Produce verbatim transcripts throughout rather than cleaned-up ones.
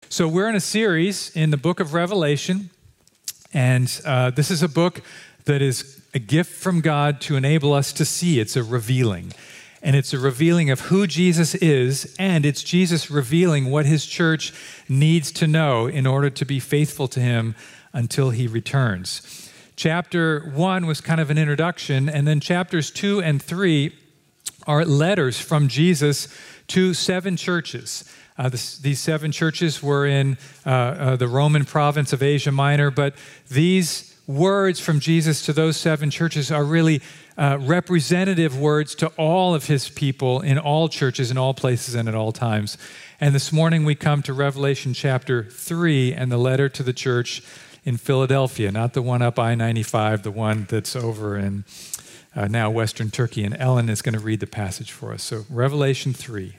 So we're in a series in the book of Revelation, and uh, this is a book that is a gift from God to enable us to see. It's a revealing, and it's a revealing of who Jesus is, and it's Jesus revealing what his church needs to know in order to be faithful to him until he returns. Chapter one was kind of an introduction, and then chapters two and three are letters from Jesus to seven churches. Uh, this, these seven churches were in uh, uh, the Roman province of Asia Minor, but these words from Jesus to those seven churches are really uh, representative words to all of his people in all churches, in all places, and at all times. And this morning we come to Revelation chapter three and the letter to the church in Philadelphia, not the one up I ninety-five, the one that's over in uh, now Western Turkey. And Ellen is going to read the passage for us. So Revelation three.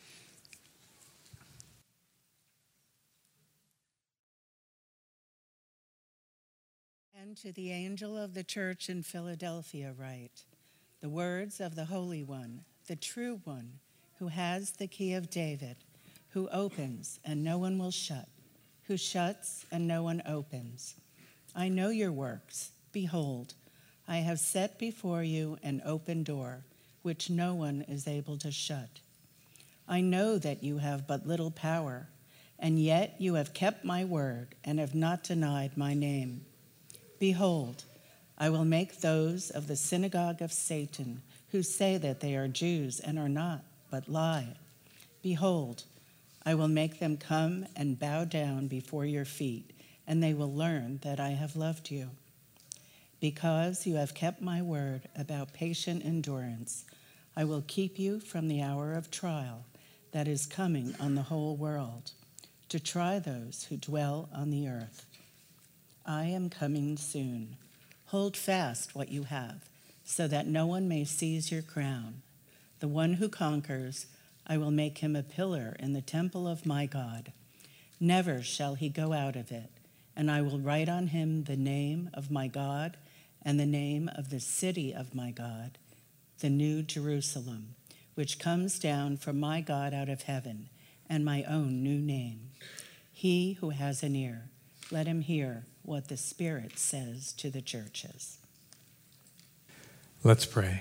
And to the angel of the church in Philadelphia write, the words of the Holy One, the true One, who has the key of David, who opens and no one will shut, who shuts and no one opens. I know your works. Behold, I have set before you an open door, which no one is able to shut. I know that you have but little power, and yet you have kept my word and have not denied my name. Behold, I will make those of the synagogue of Satan who say that they are Jews and are not, but lie. Behold, I will make them come and bow down before your feet, and they will learn that I have loved you. Because you have kept my word about patient endurance, I will keep you from the hour of trial that is coming on the whole world, to try those who dwell on the earth. I am coming soon. Hold fast what you have, so that no one may seize your crown. The one who conquers, I will make him a pillar in the temple of my God. Never shall he go out of it, and I will write on him the name of my God and the name of the city of my God, the New Jerusalem, which comes down from my God out of heaven, and my own new name. He who has an ear, let him hear what the Spirit says to the churches. Let's pray.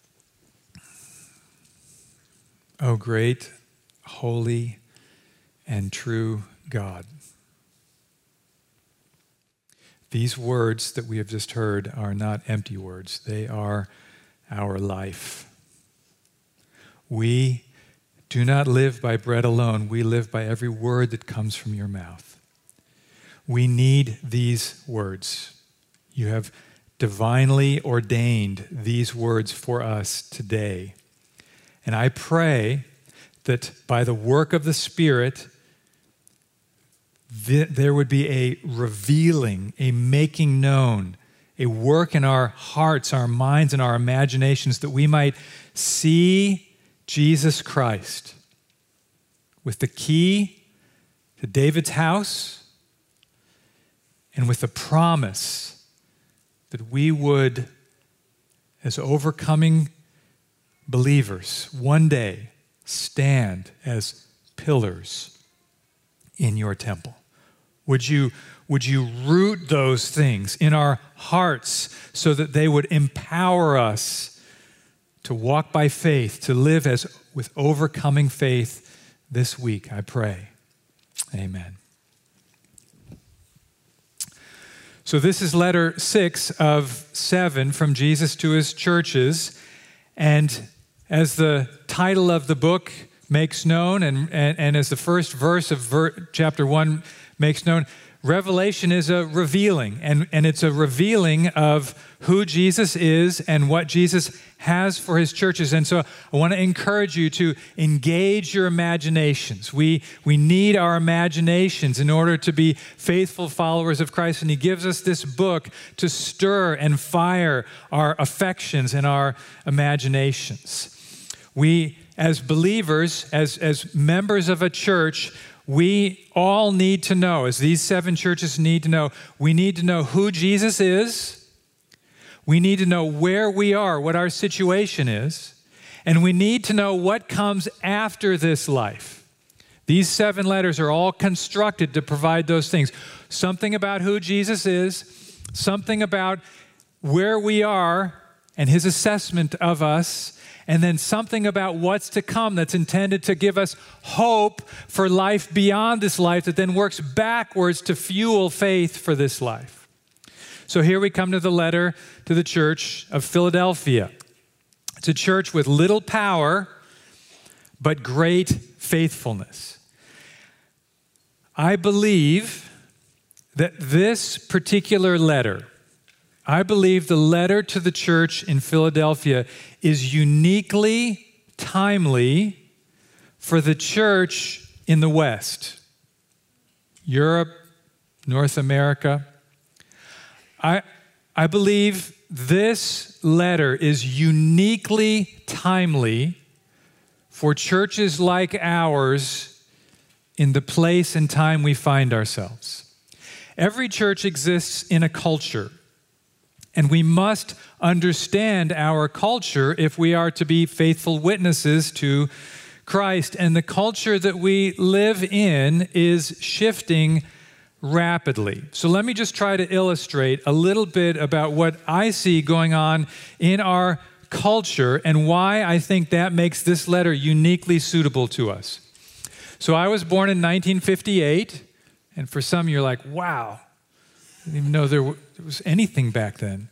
O great, holy, and true God, these words that we have just heard are not empty words. They are our life. We do not live by bread alone. We live by every word that comes from your mouth. We need these words. You have divinely ordained these words for us today. And I pray that by the work of the Spirit, th- there would be a revealing, a making known, a work in our hearts, our minds, and our imaginations that we might see Jesus Christ with the key to David's house, and with the promise that we would, as overcoming believers, one day stand as pillars in your temple. Would you, would you root those things in our hearts so that they would empower us to walk by faith, to live as with overcoming faith this week, I pray. Amen. So this is letter six of seven from Jesus to his churches. And as the title of the book makes known, and, and, and as the first verse of ver- chapter one makes known, Revelation is a revealing, and, and it's a revealing of who Jesus is and what Jesus has for his churches. And so I want to encourage you to engage your imaginations. We, we need our imaginations in order to be faithful followers of Christ, and he gives us this book to stir and fire our affections and our imaginations. We, as believers, as, as members of a church, we all need to know, as these seven churches need to know, we need to know who Jesus is. We need to know where we are, what our situation is. And we need to know what comes after this life. These seven letters are all constructed to provide those things. Something about who Jesus is, something about where we are and his assessment of us, and then something about what's to come that's intended to give us hope for life beyond this life that then works backwards to fuel faith for this life. So here we come to the letter to the church of Philadelphia. It's a church with little power, but great faithfulness. I believe that this particular letter, I believe the letter to the church in Philadelphia is uniquely timely for the church in the West, Europe, North America. I, I believe this letter is uniquely timely for churches like ours in the place and time we find ourselves. Every church exists in a culture, and we must understand our culture if we are to be faithful witnesses to Christ. And the culture that we live in is shifting rapidly. So let me just try to illustrate a little bit about what I see going on in our culture and why I think that makes this letter uniquely suitable to us. So I was born in nineteen fifty-eight, and for some you're like, wow, I didn't even know there was anything back then.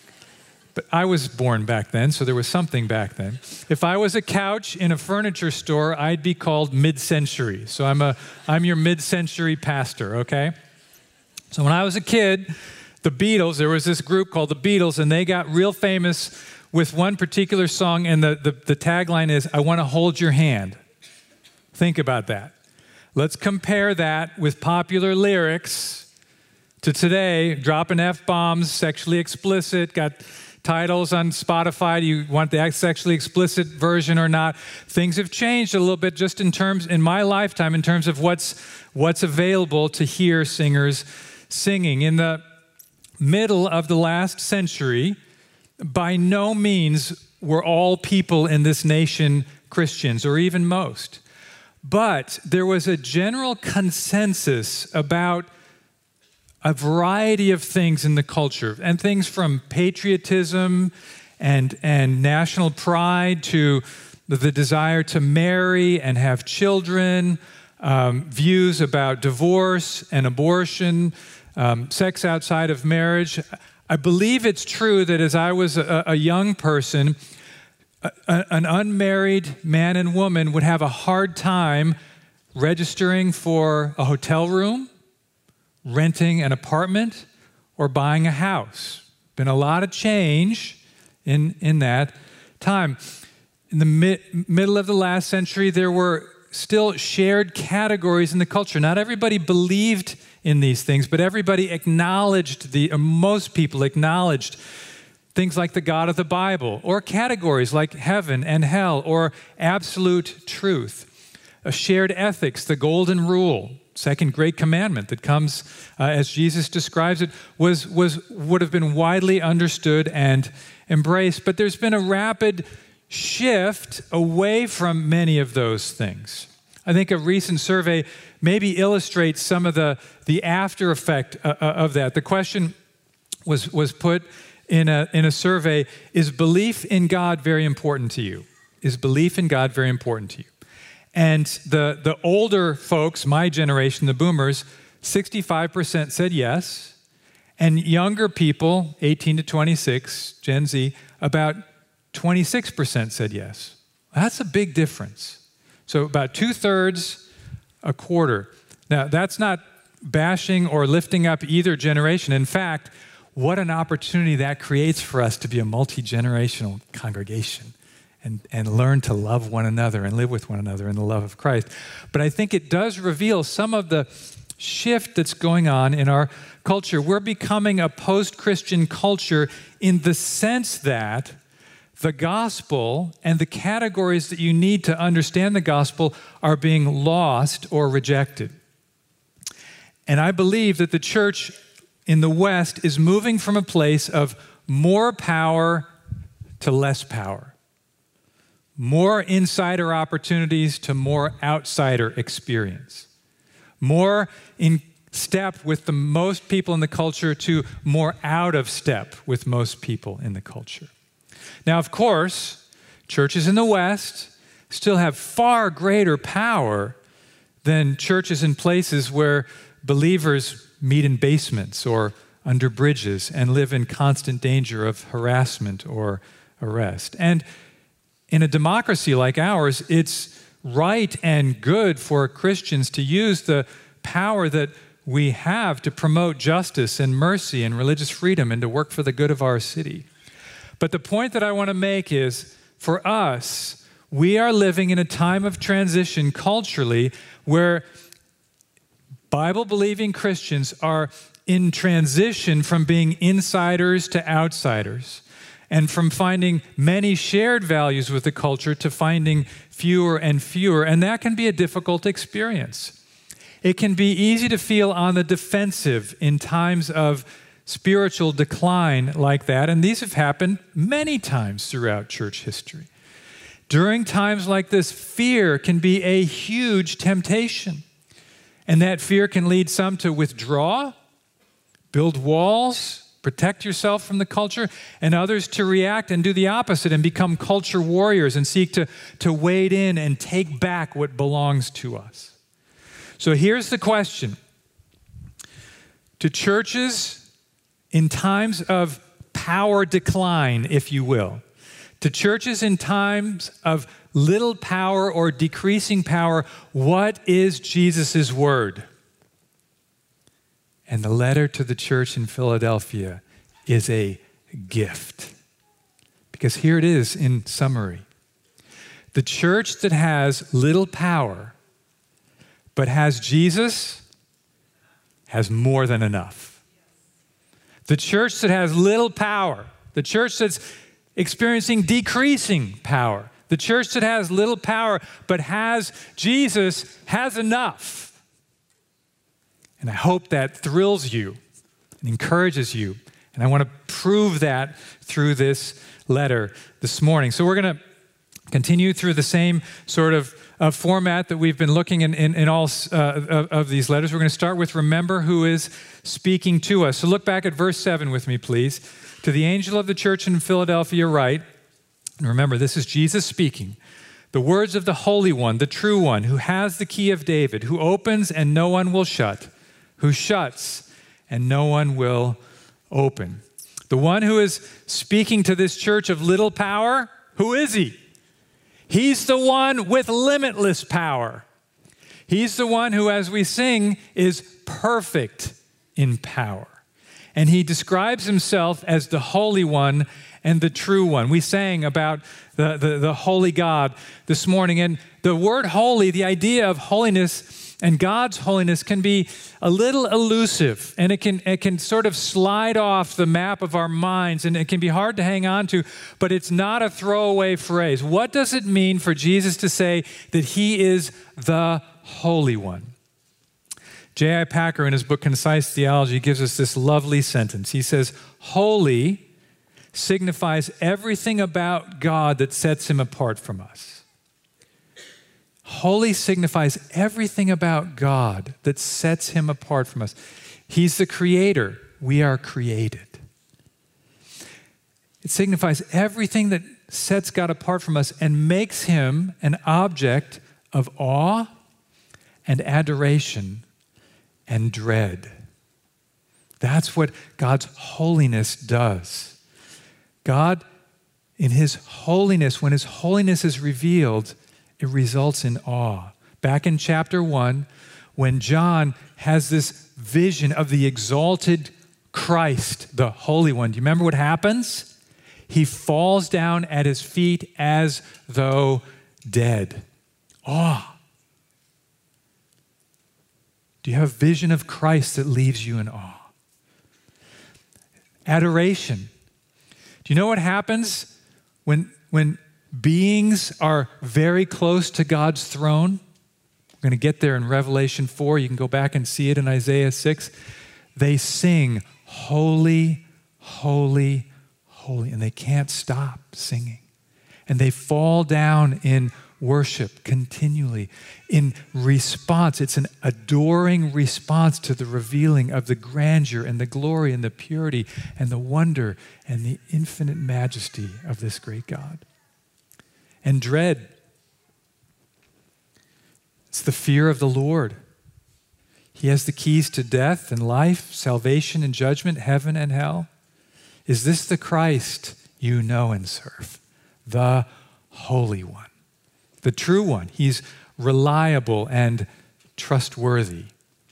But I was born back then, so there was something back then. If I was a couch in a furniture store, I'd be called mid-century. So I'm a I'm your mid-century pastor, okay? So when I was a kid, the Beatles, there was this group called the Beatles, and they got real famous with one particular song, and the, the, the tagline is, I want to hold your hand. Think about that. Let's compare that with popular lyrics to today, dropping F-bombs, sexually explicit, got titles on Spotify. Do you want the sexually explicit version or not? Things have changed a little bit just in terms, in my lifetime, in terms of what's, what's available to hear singers singing. In the middle of the last century, by no means were all people in this nation Christians, or even most. But there was a general consensus about a variety of things in the culture, and things from patriotism and, and national pride to the desire to marry and have children, um, views about divorce and abortion, um, sex outside of marriage. I believe it's true that as I was a, a young person, a, a, an unmarried man and woman would have a hard time registering for a hotel room, renting an apartment, or buying a house. Been a lot of change in, in that time. In the mi- middle of the last century, there were still shared categories in the culture. Not everybody believed in these things, but everybody acknowledged, the, or most people acknowledged things like the God of the Bible, or categories like heaven and hell, or absolute truth. A shared ethics, the golden rule, second great commandment that comes uh, as Jesus describes it, was, was would have been widely understood and embraced. But there's been a rapid shift away from many of those things. I think a recent survey maybe illustrates some of the, the after effect uh, of that. The question was, was put in a, in a survey, is belief in God very important to you? Is belief in God very important to you? And the, the older folks, my generation, the boomers, sixty-five percent said yes. And younger people, eighteen to twenty-six, Gen Z, about twenty-six percent said yes. That's a big difference. So about two-thirds, a quarter. Now, that's not bashing or lifting up either generation. In fact, what an opportunity that creates for us to be a multi-generational congregation. And, and learn to love one another and live with one another in the love of Christ. But I think it does reveal some of the shift that's going on in our culture. We're becoming a post-Christian culture in the sense that the gospel and the categories that you need to understand the gospel are being lost or rejected. And I believe that the church in the West is moving from a place of more power to less power. more insider opportunities to more outsider experience, more in step with the most people in the culture to more out of step with most people in the culture. Now, of course, churches in the West still have far greater power than churches in places where believers meet in basements or under bridges and live in constant danger of harassment or arrest. And in a democracy like ours, it's right and good for Christians to use the power that we have to promote justice and mercy and religious freedom and to work for the good of our city. But the point that I want to make is, for us, we are living in a time of transition culturally where Bible-believing Christians are in transition from being insiders to outsiders, and from finding many shared values with the culture to finding fewer and fewer, and that can be a difficult experience. It can be easy to feel on the defensive in times of spiritual decline like that, and these have happened many times throughout church history. During times like this, fear can be a huge temptation, and that fear can lead some to withdraw, build walls, protect yourself from the culture, and others to react and do the opposite and become culture warriors and seek to, to wade in and take back what belongs to us. So here's the question. To churches in times of power decline, if you will, to churches in times of little power or decreasing power, what is Jesus' word? And the letter to the church in Philadelphia is a gift. Because here it is in summary. The church that has little power but has Jesus has more than enough. The church that has little power, the church that's experiencing decreasing power, the church that has little power but has Jesus has enough. And I hope that thrills you and encourages you. And I want to prove that through this letter this morning. So we're going to continue through the same sort of uh, format that we've been looking in, in, in all uh, of, of these letters. We're going to start with remember who is speaking to us. So look back at verse seven with me, please. To the angel of the church in Philadelphia write, and remember, this is Jesus speaking, the words of the Holy One, the true one, who has the key of David, who opens and no one will shut, who shuts and no one will open. The one who is speaking to this church of little power, who is he? He's the one with limitless power. He's the one who, as we sing, is perfect in power. And he describes himself as the Holy One and the True One. We sang about the, the, the Holy God this morning. And the word holy, the idea of holiness and God's holiness can be a little elusive, and it can, it can sort of slide off the map of our minds, and it can be hard to hang on to, but it's not a throwaway phrase. What does it mean for Jesus to say that he is the Holy One? J I Packer, in his book Concise Theology, gives us this lovely sentence. He says, holy signifies everything about God that sets him apart from us. Holy signifies everything about God that sets him apart from us. He's the creator. We are created. It signifies everything that sets God apart from us and makes him an object of awe and adoration and dread. That's what God's holiness does. God, in his holiness, when his holiness is revealed, it results in awe. Back in chapter one, when John has this vision of the exalted Christ, the Holy One, do you remember what happens? He falls down at his feet as though dead. Awe. Do you have a vision of Christ that leaves you in awe? Adoration. Do you know what happens when, when beings are very close to God's throne? We're going to get there in Revelation four. You can go back and see it in Isaiah six. They sing, holy, holy, holy, and they can't stop singing. and they fall down in worship continually, in response. It's an adoring response to the revealing of the grandeur and the glory and the purity and the wonder and the infinite majesty of this great God. And dread, it's the fear of the Lord. He has the keys to death and life, salvation and judgment, heaven and hell. Is this the Christ you know and serve? The Holy One, the true one. He's reliable and trustworthy.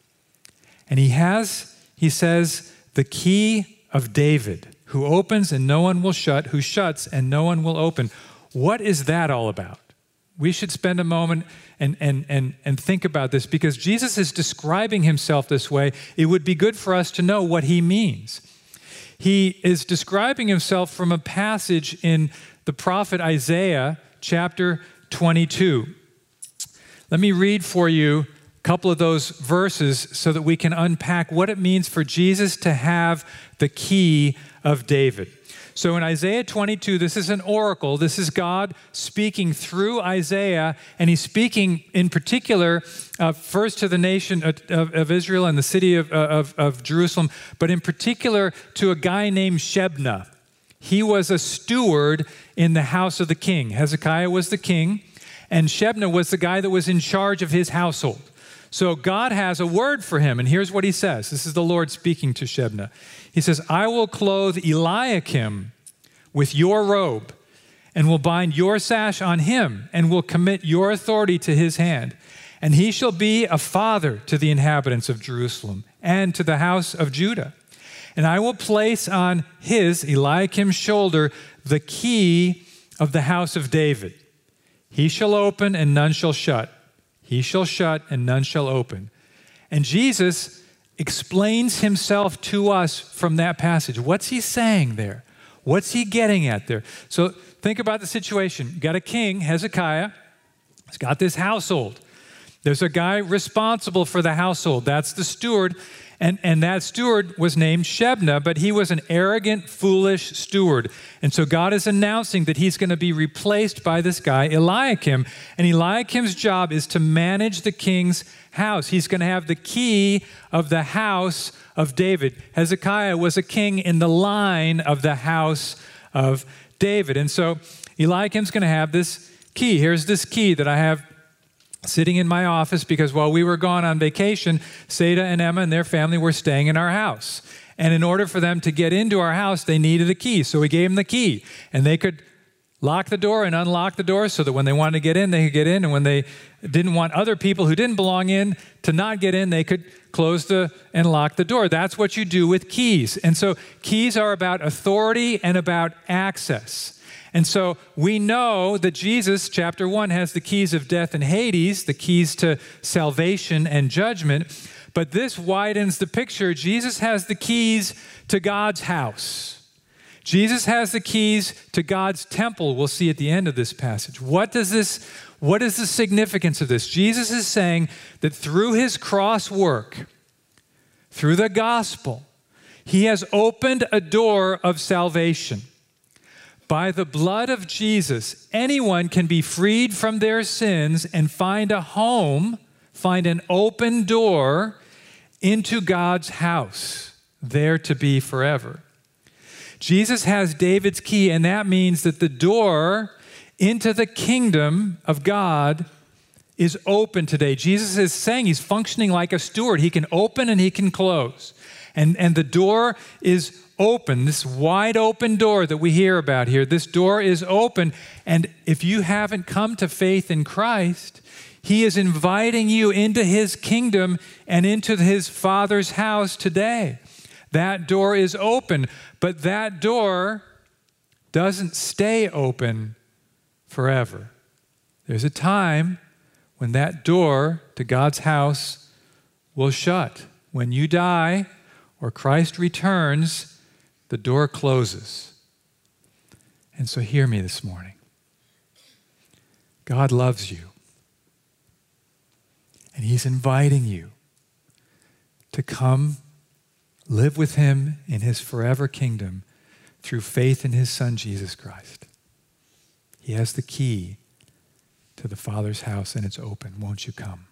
And he has, he says, the key of David, who opens and no one will shut, who shuts and no one will open. What is that all about? We should spend a moment and, and, and, and think about this, because Jesus is describing himself this way. It would be good for us to know what he means. He is describing himself from a passage in the prophet Isaiah, chapter twenty-two. Let me read for you a couple of those verses so that we can unpack what it means for Jesus to have the key of David. So in Isaiah twenty-two, this is an oracle. This is God speaking through Isaiah, and he's speaking in particular uh, first to the nation of, of, of Israel and the city of, of, of Jerusalem, but in particular to a guy named Shebna. He was a steward in the house of the king. Hezekiah was the king, and Shebna was the guy that was in charge of his household. So God has a word for him, and here's what he says. This is the Lord speaking to Shebna. He says, I will clothe Eliakim with your robe, and will bind your sash on him, and will commit your authority to his hand. And he shall be a father to the inhabitants of Jerusalem and to the house of Judah. And I will place on his, Eliakim's shoulder, the key of the house of David. He shall open and none shall shut. He shall shut and none shall open. And Jesus explains himself to us from that passage. What's he saying there? What's he getting at there? So think about the situation. You got a king, Hezekiah. He's got this household. There's a guy responsible for the household. That's the steward. And, and that steward was named Shebna, but he was an arrogant, foolish steward. And so God is announcing that he's going to be replaced by this guy, Eliakim. And Eliakim's job is to manage the king's house. He's going to have the key of the house of David. Hezekiah was a king in the line of the house of David. And so Eliakim's going to have this key. Here's this key that I have sitting in my office, because while we were gone on vacation, Seda and Emma and their family were staying in our house. And in order for them to get into our house, they needed a key. So we gave them the key, and they could lock the door and unlock the door so that when they wanted to get in, they could get in. And when they didn't want other people who didn't belong in to not get in, they could close the and lock the door. That's what you do with keys. And so keys are about authority and about access. And so we know that Jesus, chapter one, has the keys of death and Hades, the keys to salvation and judgment. But this widens the picture. Jesus has the keys to God's house. Jesus has the keys to God's temple. We'll see at the end of this passage. What does this, what is the significance of this? Jesus is saying that through his cross work, through the gospel, he has opened a door of salvation. By the blood of Jesus, anyone can be freed from their sins and find a home, find an open door into God's house, there to be forever. Jesus has David's key, and that means that the door into the kingdom of God is open today. Jesus is saying he's functioning like a steward. He can open and he can close. And, and the door is open, this wide open door that we hear about here. This door is open, and if you haven't come to faith in Christ, he is inviting you into his kingdom and into his Father's house today. That door is open, but that door doesn't stay open forever. There's a time when that door to God's house will shut. When you die or Christ returns, the door closes. And so hear me this morning. God loves you. And he's inviting you to come live with him in his forever kingdom through faith in his Son, Jesus Christ. He has the key to the Father's house, and it's open. Won't you come?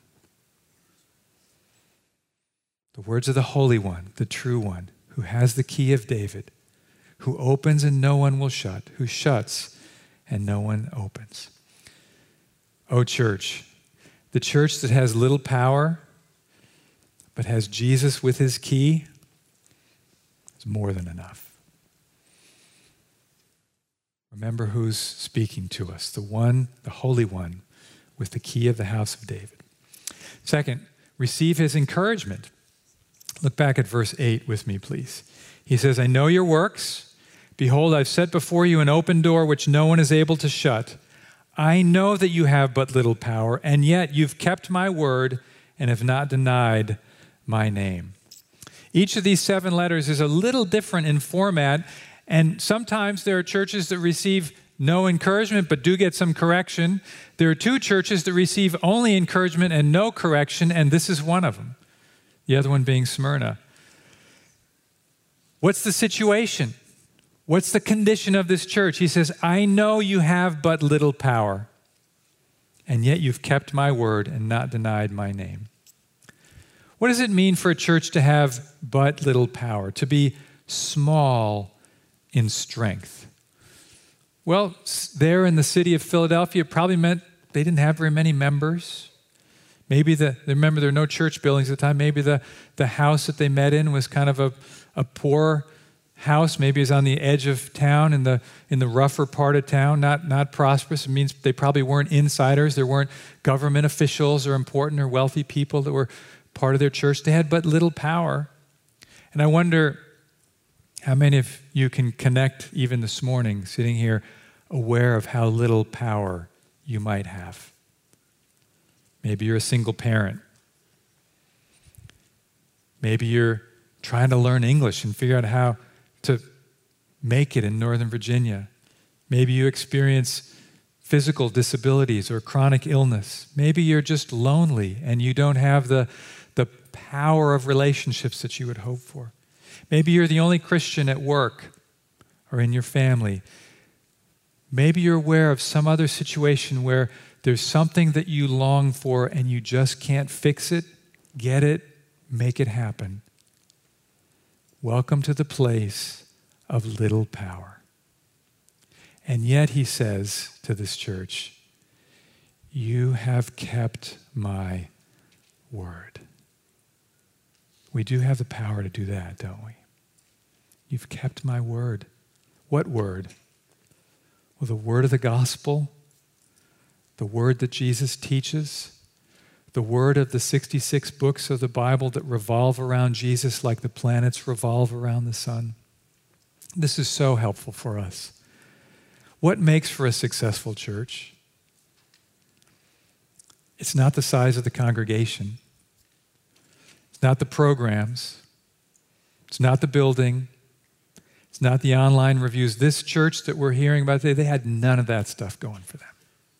The words of the Holy One, the true one, who has the key of David, who opens and no one will shut, who shuts and no one opens. Oh, church, the church that has little power but has Jesus with his key is more than enough. Remember who's speaking to us, the one, the Holy One, with the key of the house of David. Second, receive his encouragement. Look back at verse eight with me, please. He says, I know your works. Behold, I've set before you an open door which no one is able to shut. I know that you have but little power, and yet you've kept my word and have not denied my name. Each of these seven letters is a little different in format, and sometimes there are churches that receive no encouragement but do get some correction. There are two churches that receive only encouragement and no correction, and this is one of them, the other one being Smyrna. What's the situation? What's the condition of this church? He says, I know you have but little power, and yet you've kept my word and not denied my name. What does it mean for a church to have but little power, to be small in strength? Well, there in the city of Philadelphia, it probably meant they didn't have very many members. Maybe the, remember there were no church buildings at the time. Maybe the, the house that they met in was kind of a, a poor house. Maybe it was on the edge of town, in the in the rougher part of town, not, not prosperous. It means they probably weren't insiders. There weren't government officials or important or wealthy people that were part of their church. They had but little power. And I wonder how many of you can connect even this morning, sitting here, aware of how little power you might have. Maybe you're a single parent. Maybe you're trying to learn English and figure out how to make it in Northern Virginia. Maybe you experience physical disabilities or chronic illness. Maybe you're just lonely and you don't have the, the power of relationships that you would hope for. Maybe you're the only Christian at work or in your family. Maybe you're aware of some other situation where there's something that you long for and you just can't fix it, get it, make it happen. Welcome to the place of little power. And yet he says to this church, you have kept my word. We do have the power to do that, don't we? You've kept my word. What word? Well, the word of the gospel, the word that Jesus teaches, the word of the sixty-six books of the Bible that revolve around Jesus like the planets revolve around the sun. This is so helpful for us. What makes for a successful church? It's not the size of the congregation. It's not the programs. It's not the building. It's not the online reviews. This church that we're hearing about today, they had none of that stuff going for them.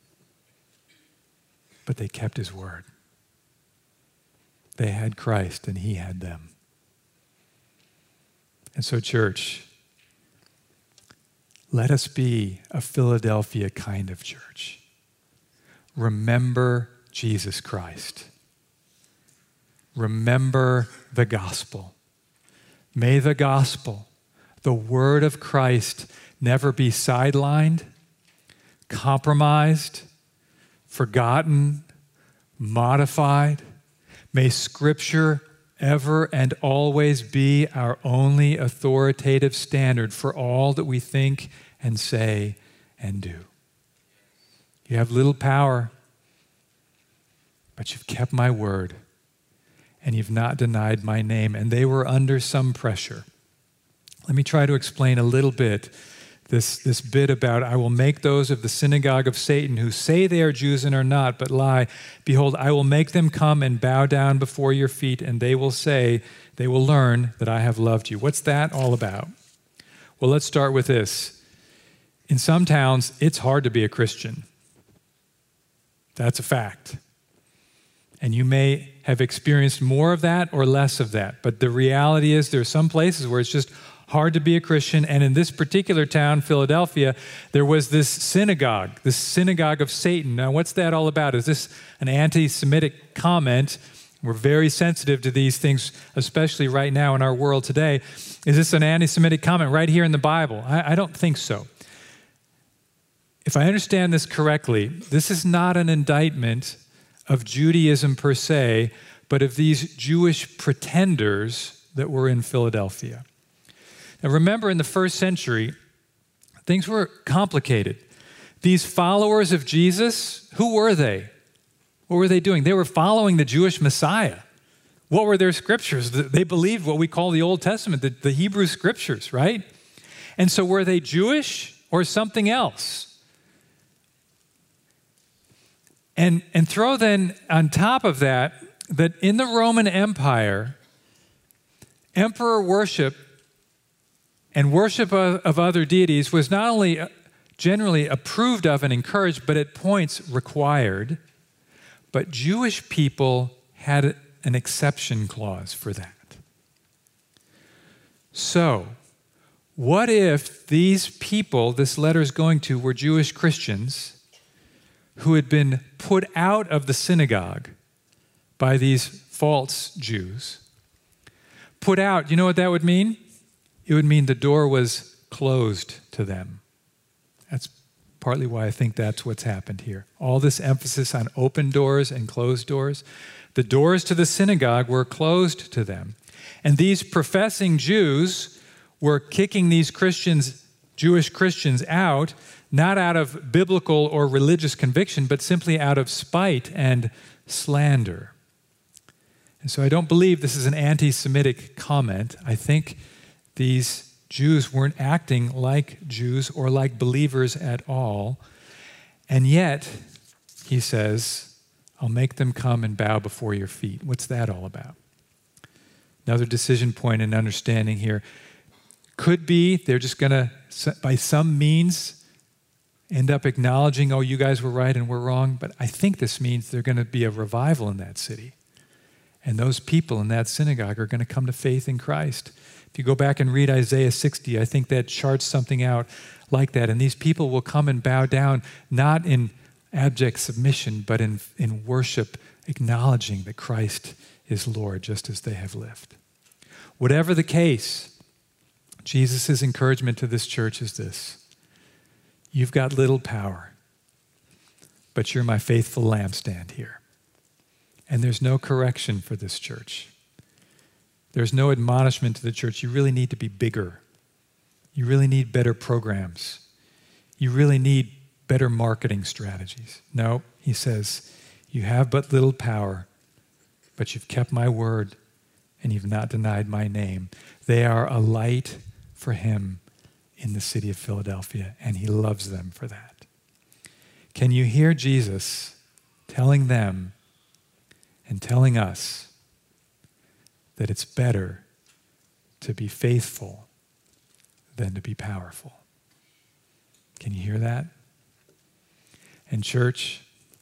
But they kept his word. They had Christ and he had them. And so, church, let us be a Philadelphia kind of church. Remember Jesus Christ. Remember the gospel. May the gospel, the word of Christ, never be sidelined, compromised, forgotten, modified. May Scripture ever and always be our only authoritative standard for all that we think and say and do. You have little power, but you've kept my word, and you've not denied my name. And they were under some pressure. Let me try to explain a little bit this, this bit about, I will make those of the synagogue of Satan who say they are Jews and are not, but lie. Behold, I will make them come and bow down before your feet, and they will say, they will learn that I have loved you. What's that all about? Well, let's start with this. In some towns, it's hard to be a Christian. That's a fact. And you may have experienced more of that or less of that. But the reality is there are some places where it's just hard to be a Christian. And in this particular town, Philadelphia, there was this synagogue, this synagogue of Satan. Now, what's that all about? Is this an anti-Semitic comment? We're very sensitive to these things, especially right now in our world today. Is this an anti-Semitic comment right here in the Bible? I, I don't think so. If I understand this correctly, this is not an indictment of Judaism per se, but of these Jewish pretenders that were in Philadelphia. Now remember, in the first century, things were complicated. These followers of Jesus, who were they? What were they doing? They were following the Jewish Messiah. What were their scriptures? They believed what we call the Old Testament, the, the Hebrew scriptures, right? And so were they Jewish or something else? And, and throw then on top of that, that in the Roman Empire, emperor worship and worship of, of other deities was not only generally approved of and encouraged, but at points required. But Jewish people had an exception clause for that. So, what if these people this letter is going to were Jewish Christians who had been put out of the synagogue by these false Jews? Put out, you know what that would mean? It would mean the door was closed to them. That's partly why I think that's what's happened here. All this emphasis on open doors and closed doors. The doors to the synagogue were closed to them. And these professing Jews were kicking these Christians, Jewish Christians, out, not out of biblical or religious conviction, but simply out of spite and slander. And so I don't believe this is an anti-Semitic comment. I think these Jews weren't acting like Jews or like believers at all. And yet, he says, I'll make them come and bow before your feet. What's that all about? Another decision point and understanding here. Could be they're just going to, by some means, end up acknowledging, oh, you guys were right and we're wrong. But I think this means there's going to be a revival in that city. And those people in that synagogue are going to come to faith in Christ. If you go back and read Isaiah sixty, I think that charts something out like that. And these people will come and bow down, not in abject submission, but in, in worship, acknowledging that Christ is Lord, just as they have lived. Whatever the case, Jesus' encouragement to this church is this: you've got little power, but you're my faithful lampstand here. And there's no correction for this church. There's no admonishment to the church. You really need to be bigger. You really need better programs. You really need better marketing strategies. No, he says, you have but little power, but you've kept my word and you've not denied my name. They are a light for him in the city of Philadelphia, and he loves them for that. Can you hear Jesus telling them and telling us that it's better to be faithful than to be powerful? Can you hear that? And church,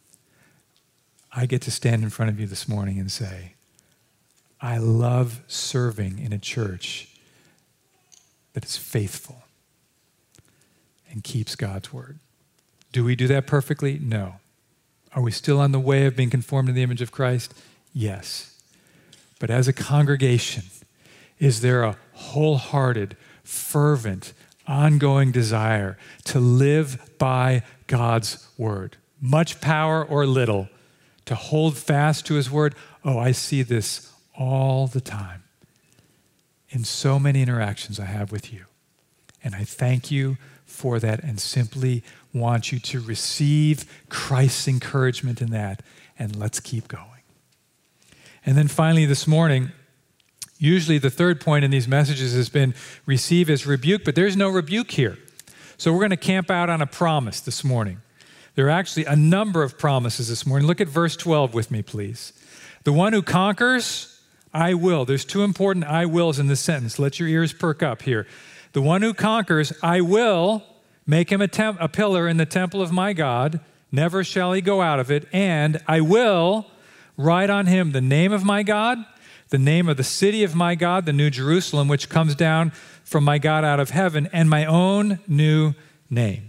I get to stand in front of you this morning and say, I love serving in a church that is faithful and keeps God's word. Do we do that perfectly? No. Are we still on the way of being conformed to the image of Christ? Yes. But as a congregation, is there a wholehearted, fervent, ongoing desire to live by God's word? Much power or little, to hold fast to his word? Oh, I see this all the time in so many interactions I have with you. And I thank you for that and simply want you to receive Christ's encouragement in that, and let's keep going. And then finally this morning, usually the third point in these messages has been receive as rebuke, but there's no rebuke here. So we're going to camp out on a promise this morning. There are actually a number of promises this morning. Look at verse twelve with me, please. The one who conquers, I will. There's two important I wills in this sentence. Let your ears perk up here. The one who conquers, I will make him a, temp- a pillar in the temple of my God. Never shall he go out of it. And I will write on him the name of my God, the name of the city of my God, the New Jerusalem, which comes down from my God out of heaven, and my own new name.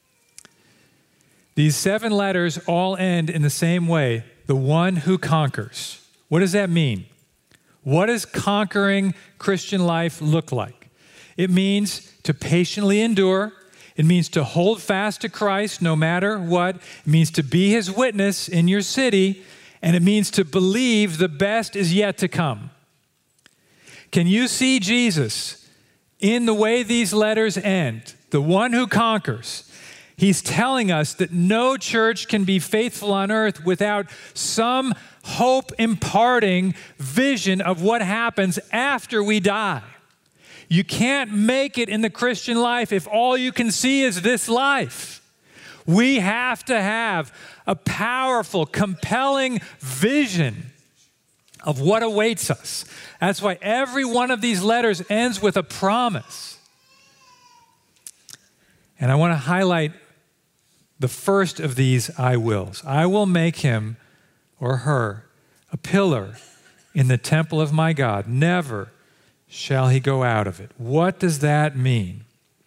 These seven letters all end in the same way, the one who conquers. What does that mean? What does conquering Christian life look like? It means to patiently endure. It means to hold fast to Christ no matter what. It means to be his witness in your city. And it means to believe the best is yet to come. Can you see Jesus in the way these letters end? The one who conquers. He's telling us that no church can be faithful on earth without some hope imparting vision of what happens after we die. You can't make it in the Christian life if all you can see is this life. We have to have a powerful, compelling vision of what awaits us. That's why every one of these letters ends with a promise. And I want to highlight the first of these I wills. I will make him or her a pillar in the temple of my God. Never shall he go out of it. What does that mean?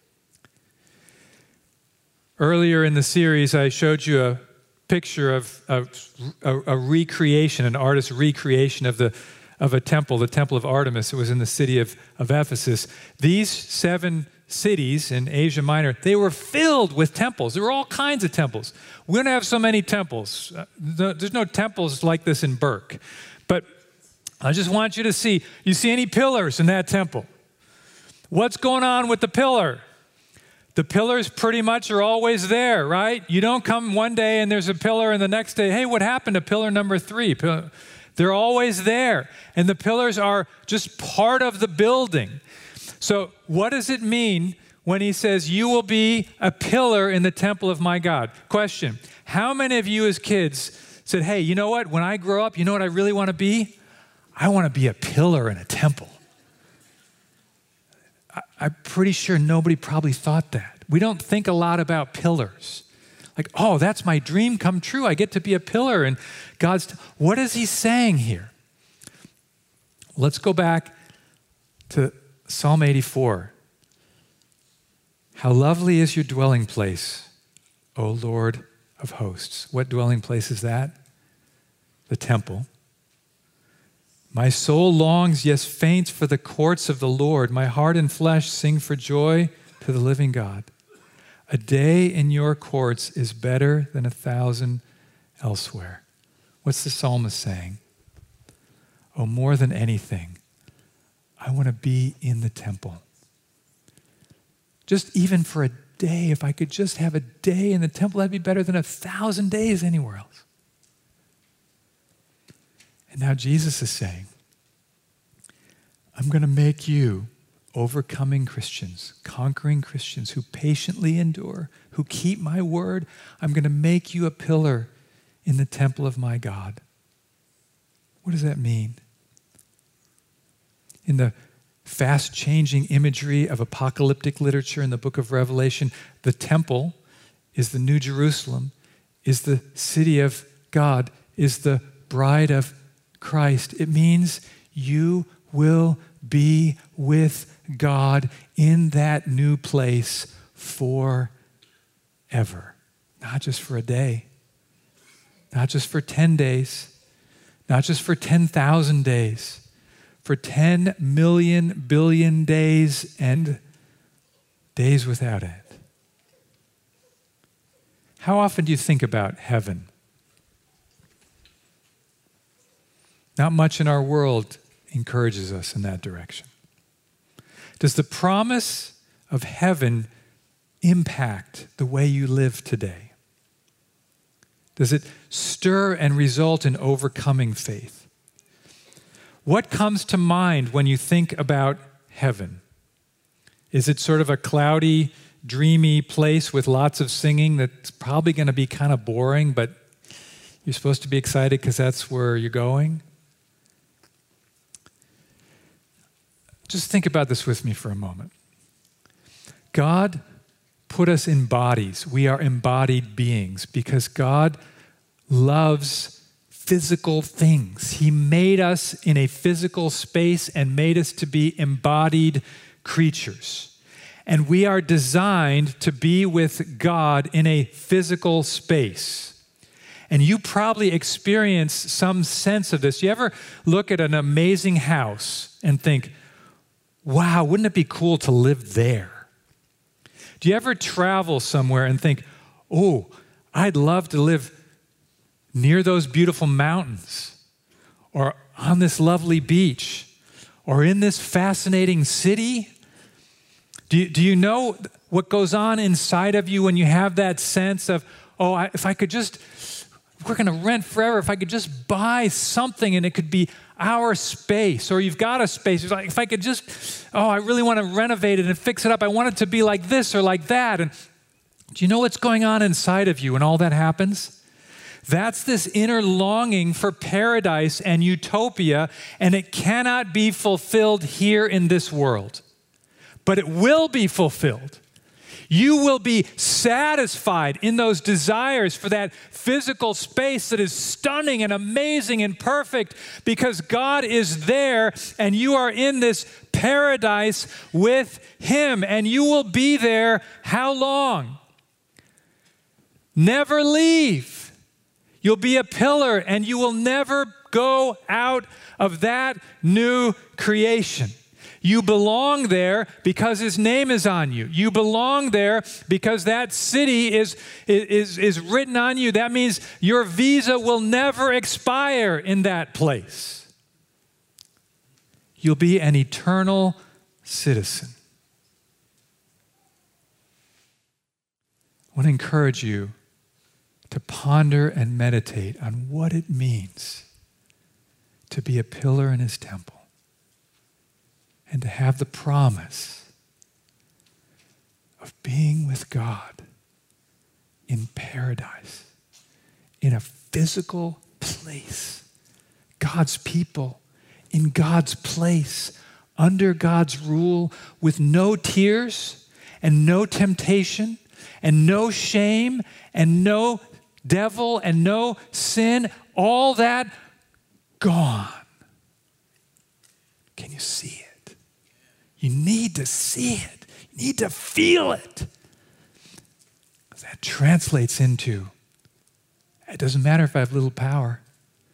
Earlier in the series, I showed you a picture of a, a, a recreation, an artist's recreation of the of a temple, the temple of Artemis. It was in the city of, of Ephesus. These seven cities in Asia Minor, they were filled with temples. There were all kinds of temples. We don't have so many temples. Uh, there's no temples like this in Burke. But I just want you to see, you see any pillars in that temple? What's going on with the pillar? The pillars pretty much are always there, right? You don't come one day and there's a pillar and the next day, hey, what happened to pillar number three? They're always there. And the pillars are just part of the building. So what does it mean when he says, you will be a pillar in the temple of my God? Question, how many of you as kids said, hey, you know what? When I grow up, you know what I really want to be? I want to be a pillar in a temple. I, I'm pretty sure nobody probably thought that. We don't think a lot about pillars. Like, oh, that's my dream come true. I get to be a pillar. And God's, t- what is he saying here? Let's go back to Psalm eighty-four. How lovely is your dwelling place, O Lord of hosts. What dwelling place is that? The temple. My soul longs, yes, faints for the courts of the Lord. My heart and flesh sing for joy to the living God. A day in your courts is better than a thousand elsewhere. What's the psalmist saying? Oh, more than anything, I want to be in the temple. Just even for a day, if I could just have a day in the temple, that'd be better than a thousand days anywhere else. And now Jesus is saying, I'm going to make you overcoming Christians, conquering Christians who patiently endure, who keep my word. I'm going to make you a pillar in the temple of my God. What does that mean? In the fast-changing imagery of apocalyptic literature in the book of Revelation, the temple is the New Jerusalem, is the city of God, is the bride of Christ. It means you will be with God in that new place forever. Not just for a day, not just for ten days, not just for ten thousand days, for ten million billion days and days without end. How often do you think about heaven? Not much in our world encourages us in that direction. Does the promise of heaven impact the way you live today? Does it stir and result in overcoming faith? What comes to mind when you think about heaven? Is it sort of a cloudy, dreamy place with lots of singing that's probably going to be kind of boring, but you're supposed to be excited because that's where you're going? Just think about this with me for a moment. God put us in bodies. We are embodied beings because God loves physical things. He made us in a physical space and made us to be embodied creatures. And we are designed to be with God in a physical space. And you probably experience some sense of this. You ever look at an amazing house and think, wow, wouldn't it be cool to live there? Do you ever travel somewhere and think, oh, I'd love to live near those beautiful mountains, or on this lovely beach, or in this fascinating city? Do you, do you know what goes on inside of you when you have that sense of, oh, I, if I could just, we're going to rent forever, if I could just buy something and it could be our space, or you've got a space, it's like, if I could just, oh, I really want to renovate it and fix it up. I want it to be like this or like that. And do you know what's going on inside of you when all that happens? That's this inner longing for paradise and utopia, and it cannot be fulfilled here in this world. But it will be fulfilled. You will be satisfied in those desires for that physical space that is stunning and amazing and perfect, because God is there and you are in this paradise with Him, and you will be there how long? Never leave. You'll be a pillar and you will never go out of that new creation. You belong there because His name is on you. You belong there because that city is, is, is written on you. That means your visa will never expire in that place. You'll be an eternal citizen. I want to encourage you to ponder and meditate on what it means to be a pillar in His temple and to have the promise of being with God in paradise, in a physical place, God's people, in God's place, under God's rule, with no tears and no temptation and no shame and no devil and no sin, all that gone. Can you see it? You need to see it. You need to feel it. That translates into, it doesn't matter if I have little power.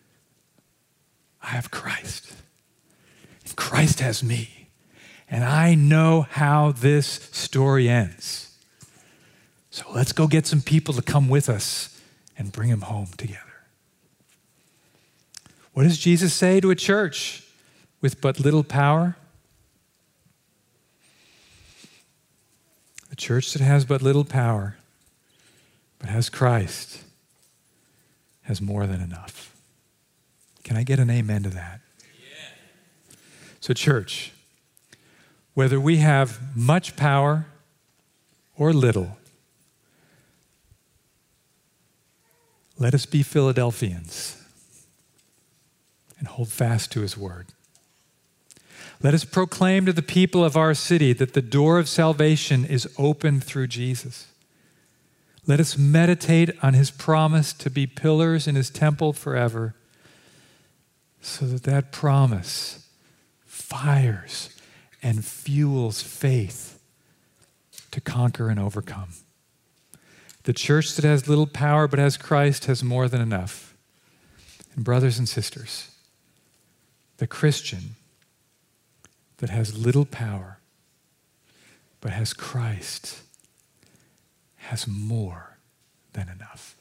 I have Christ. And Christ has me. And I know how this story ends. So let's go get some people to come with us and bring them home together. What does Jesus say to a church with but little power? The church that has but little power, but has Christ, has more than enough. Can I get an amen to that? Yeah. So church, whether we have much power or little, let us be Philadelphians and hold fast to His word. Let us proclaim to the people of our city that the door of salvation is open through Jesus. Let us meditate on His promise to be pillars in His temple forever, so that that promise fires and fuels faith to conquer and overcome. The church that has little power but has Christ has more than enough. And brothers and sisters, the Christian that has little power but has Christ has more than enough.